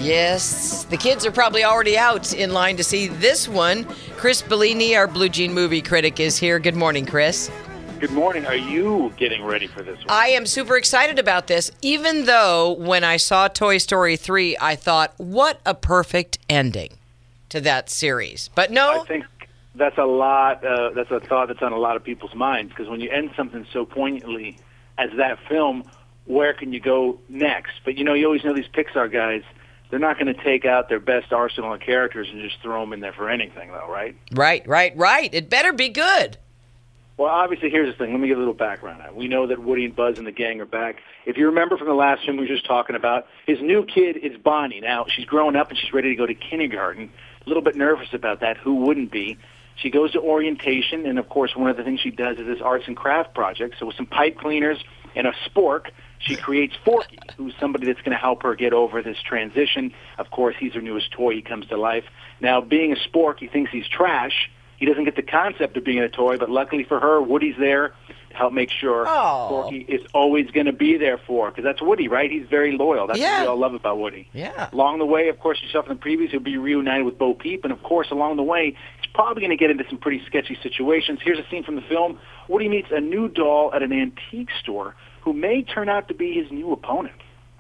Yes, the kids are probably already out in line to see this one. Chris Bellini, our Blue Jean movie critic, is here. Good morning, Chris. Good morning. Are you getting ready for this one? I am super excited about this, even though when I saw Toy Story 3, I thought, what a perfect ending to that series. But no. I think that's a lot. That's a thought that's on a lot of people's minds, because when you end something so poignantly as that film, where can you go next? But, you always know these Pixar guys, they're not going to take out their best arsenal of characters and just throw them in there for anything, though, right? Right. It better be good. Well, obviously, here's the thing. Let me give a little background on it. We know that Woody and Buzz and the gang are back. If you remember from the last film we were just talking about, his new kid is Bonnie. Now, she's grown up and she's ready to go to kindergarten. A little bit nervous about that. Who wouldn't be? She goes to orientation, and, of course, one of the things she does is this arts and craft project. So with some pipe cleaners and a spork, she creates Forky, who's somebody that's going to help her get over this transition. Of course, he's her newest toy. He comes to life. Now, being a spork, he thinks he's trash. He doesn't get the concept of being a toy, but luckily for her, Woody's there to help make sure Forky is always going to be there for her, because that's Woody, right? He's very loyal. That's what we all love about Woody. Yeah. Along the way, of course, you saw from the previews, he'll be reunited with Bo Peep, and of course, along the way, he's probably going to get into some pretty sketchy situations. Here's a scene from the film. Woody meets a new doll at an antique store who may turn out to be his new opponent.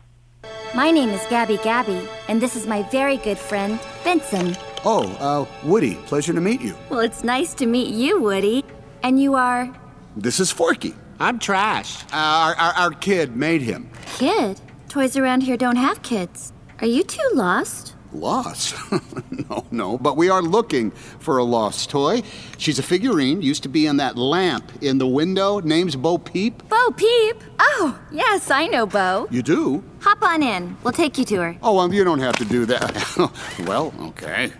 My name is Gabby, and this is my very good friend, Vincent. Oh, Woody, pleasure to meet you. Well, it's nice to meet you, Woody. And you are? This is Forky. I'm Trash. Our kid made him. Kid? Toys around here don't have kids. Are you two lost? Lost? No, but we are looking for a lost toy. She's a figurine, used to be in that lamp in the window. Name's Bo Peep. Bo Peep? Oh, yes, I know Bo. You do? Hop on in. We'll take you to her. Oh, well, you don't have to do that. Well, okay.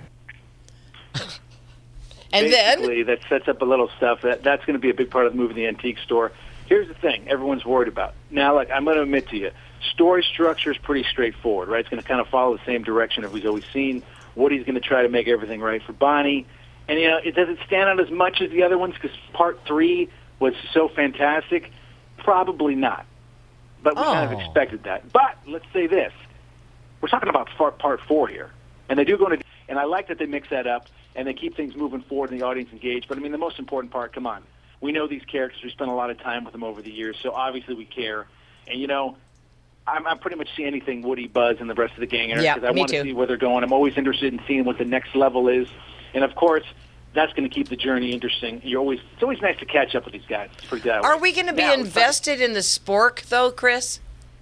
And basically, that sets up a little stuff. That's going to be a big part of the movie, the antique store. Here's the thing everyone's worried about. Now, I'm going to admit to you, story structure is pretty straightforward, right? It's going to kind of follow the same direction that we've always seen. Woody's going to try to make everything right for Bonnie. And, it doesn't stand out as much as the other ones because Part 3 was so fantastic. Probably not. But we kind of expected that. But let's say this. We're talking about Part 4 here. And they do go into... And I like that they mix that up and they keep things moving forward and the audience engaged. But, the most important part, come on. We know these characters. We spent a lot of time with them over the years, so obviously we care. And, I'm pretty much see anything Woody, Buzz, and the rest of the gang in because I want to see where they're going. I'm always interested in seeing what the next level is. And, of course, that's going to keep the journey interesting. It's always nice to catch up with these guys. Are we going to be invested in the spork, though, Chris?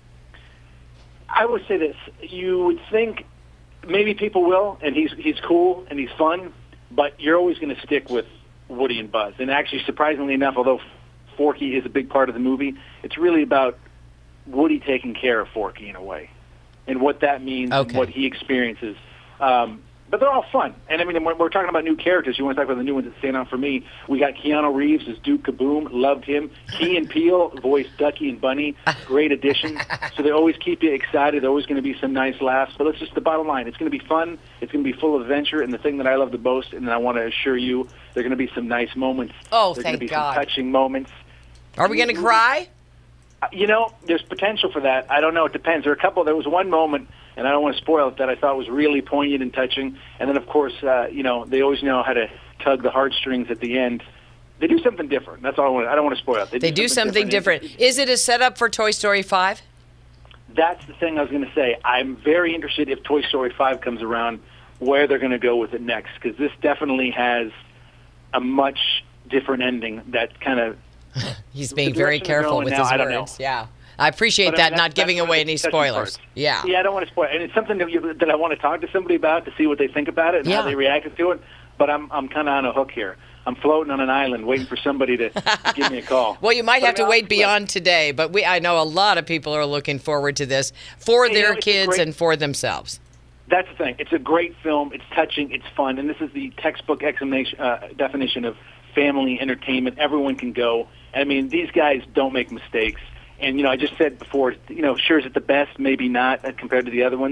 I would say this. You would think maybe people will, and he's cool and he's fun, but you're always going to stick with Woody and Buzz. And actually, surprisingly enough, although Forky is a big part of the movie, it's really about Woody taking care of Forky in a way and what that means and what he experiences. But they're all fun. And, when we're talking about new characters, you want to talk about the new ones that stand out for me. We got Keanu Reeves as Duke Kaboom. Loved him. Key and Peele voiced Ducky and Bunny. Great addition. So they always keep you excited. There's always going to be some nice laughs. But that's just the bottom line. It's going to be fun. It's going to be full of adventure. And the thing that I love the most, and I want to assure you, there are going to be some nice moments. Oh, There's thank going to be God. some touching moments. Are we going to cry? There's potential for that. I don't know. It depends. There was one moment, and I don't want to spoil it, that I thought was really poignant and touching. And then, of course, they always know how to tug the heartstrings at the end. They do something different. That's all I want. I don't want to spoil it. They do something different. Is it a setup for Toy Story 5? That's the thing I was going to say. I'm very interested if Toy Story 5 comes around, where they're going to go with it next, because this definitely has a much different ending that kind of... He's being very careful with his words. Yeah. I appreciate that, not giving away any spoilers. Yeah. Yeah, I don't want to spoil it. And it's something that I want to talk to somebody about to see what they think about it and how they reacted to it. But I'm kind of on a hook here. I'm floating on an island waiting for somebody to give me a call. Well, you might have to wait beyond today, but I know a lot of people are looking forward to this for their kids and for themselves. That's the thing. It's a great film. It's touching. It's fun. And this is the textbook definition of family entertainment. Everyone can go. These guys don't make mistakes. And, I just said before, sure, is it the best? Maybe not compared to the other ones.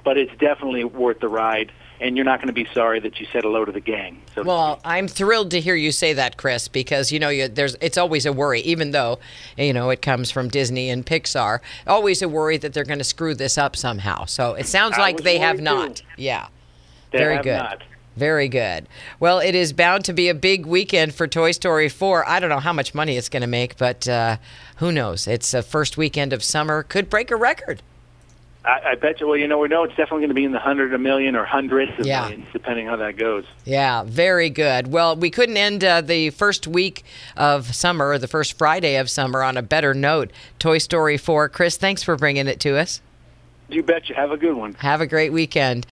but it's definitely worth the ride, and you're not going to be sorry that you said hello to the gang. So Well, I'm thrilled to hear you say that, Chris, because it's always a worry, even though it comes from Disney and Pixar. Always a worry that they're going to screw this up somehow. So it sounds like they have not. Yeah, they very have good. not. Very good. Well, it is bound to be a big weekend for Toy Story 4. I don't know how much money it's going to make, but who knows? It's the first weekend of summer. Could break a record. I bet you. Well, we know it's definitely going to be in the 100 million or hundreds of millions, depending how that goes. Yeah, very good. Well, we couldn't end the first week of summer, or the first Friday of summer, on a better note. Toy Story 4. Chris, thanks for bringing it to us. You bet you. Have a good one. Have a great weekend.